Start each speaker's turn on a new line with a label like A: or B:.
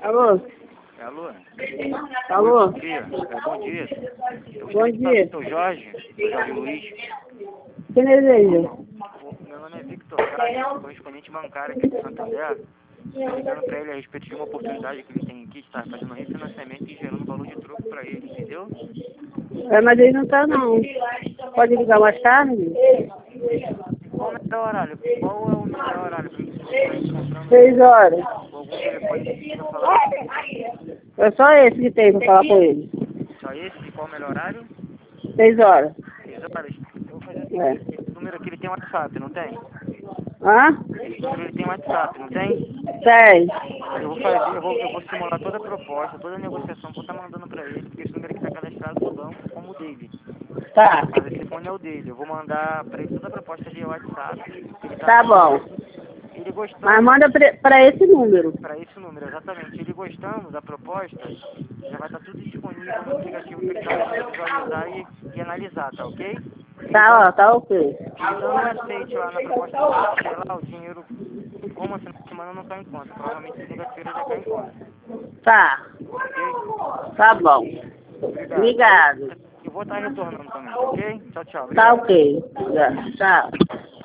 A: Alô?
B: Alô?
A: Alô?
B: Bom dia. Bom dia.
A: Bom dia.
B: Sou Jorge Luiz.
A: Quem deseja?
B: Meu nome é Victor Castro, correspondente bancário aqui de Santander. Estou ligando para ele a respeito de uma oportunidade que ele tem aqui de estar fazendo refinanciamento e gerando valor de troco para ele, entendeu?
A: Mas ele não tá não. Pode ligar mais tarde?
B: Qual é o melhor horário? Qual é o melhor horário para estar encontrando
A: 6 horas.
B: algum telefone que consiga falar?
A: É só esse que tem pra falar com ele.
B: Só esse? E qual é o melhor horário?
A: 6 horas.
B: 6 horas. Eu vou fazer o
A: É.
B: seguinte, esse número aqui ele tem WhatsApp, não tem?
A: Hã?
B: Esse número ele tem WhatsApp, não tem?
A: Tem.
B: Eu vou simular toda a proposta, toda a negociação, vou estar mandando para ele, porque esse número aqui está cadastrado no banco como o dele.
A: Tá.
B: Mas esse telefone é o dele. Eu vou mandar para ele toda a proposta via WhatsApp. Ele tá
A: Tá bom.
B: ele gostando
A: Mas manda pra esse número.
B: para esse número, exatamente. Ele gostando da proposta, já vai estar tudo disponível no aplicativo para ele estar podendo visualizar e analisar, tá ok?
A: Tá ok.
B: Ele dando um aceite lá na proposta que eu deixei lá, o dinheiro, como essa semana não cai em conta. Provavelmente segunda-feira já cai em conta.
A: Tá.
B: Ok?
A: Tá bom.
B: Obrigado.
A: Obrigado.
B: Eu vou estar retornando também, ok? Tchau, tchau.
A: Tá
B: Obrigado.
A: ok. Tchau.